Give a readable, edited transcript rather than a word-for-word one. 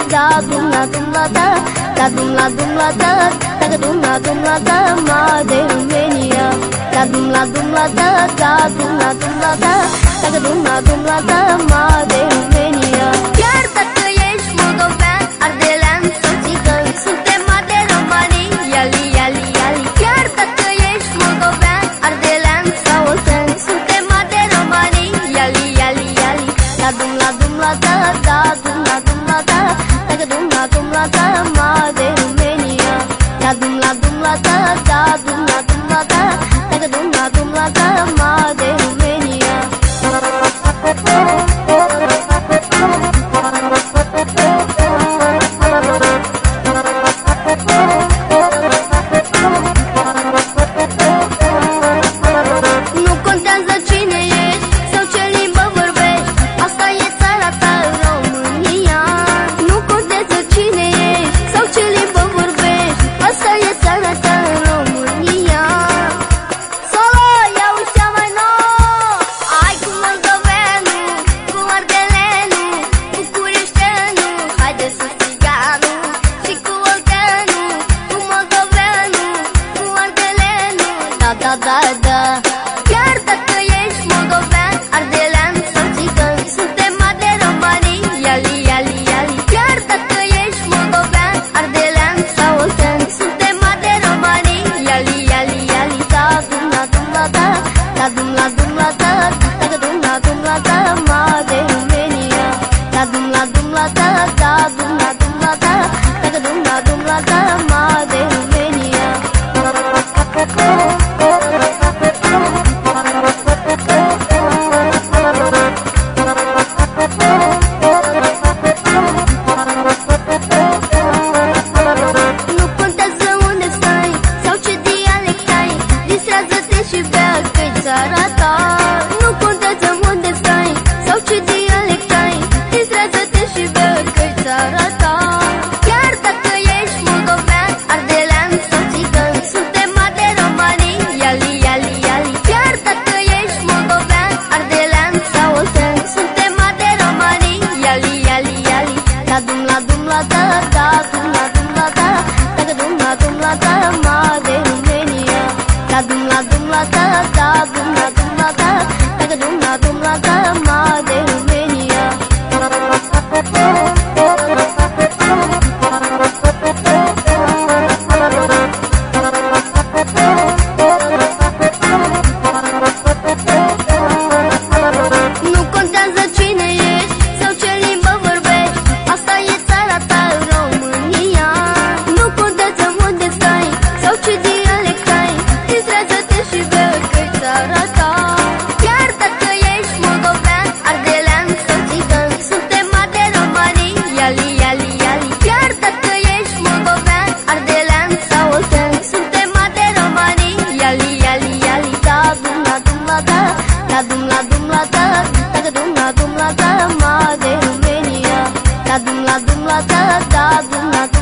da dum la da da dum la da da dum la da ma de România da dum la da da dum la da da dum la da ma de România. Chiar dacă ești moldovean, ardelean sau țigan, suntem de romanii, iali, iali, iali. Chiar dacă ești moldovean, ardelean sau oltean, suntem de romanii, iali, iali, iali. Da dum la da da dum la da da dum la da ma de România da dum la da da dum la da da dum la da ma de România. Nu contează cine ești sau ce limbă vorbești, asta e țara ta, România. Nu contează cine ești sau ce limbă vorbești, asta e țara ta, România. Solo, ia uși cea mai nouă, ai cu moldoveanul, cu ardelenul, bucureșteanul, haide sus țiganul, și cu olteanul, cu moldoveanul, cu ardelenul, da, da, da, da. Chiar dacă ești moldovean, ardelean sau țigan, suntem de romanii, iali, iali, iali. Chiar dacă ești moldovean, ardelean sau oltean, suntem de romanii, iali, iali, iali. Da dum la da da dum la da da dum la da ma de România da dum la da da dum la da da dum la da ma de România. Nu contează unde stai sau ce dialect ai, distrează-te și bea că-i țara ta. Nu contează unde stai sau ce dialect ai, distrează-te și bea că-i țara ta. Chiar dacă ești moldovean, ardelean sau țigan, suntem de romanii, iali, iali, iali. Chiar dacă ești moldovean, ardelean sau oltean, suntem de romanii, iali, iali, iali. Da dum la da da dum la da da dum la da ma de România da dum la da da dum la da da dum la da ma de România. Nu contează cine ești sau ce limbă vorbești, asta e țara ta, România. Nu contează unde stai sau ce dialect ai, distrează-te și bea că-i țara ta. Chiar dacă ești moldovean, ardelean sau țigan, suntem de romanii, iali, iali, iali. Chiar dacă ești moldovean, ardelean sau oltean, suntem de romanii, iali, iali, iali. Da dum la da da dum la da da dum la da ma de România da dum la da da dum la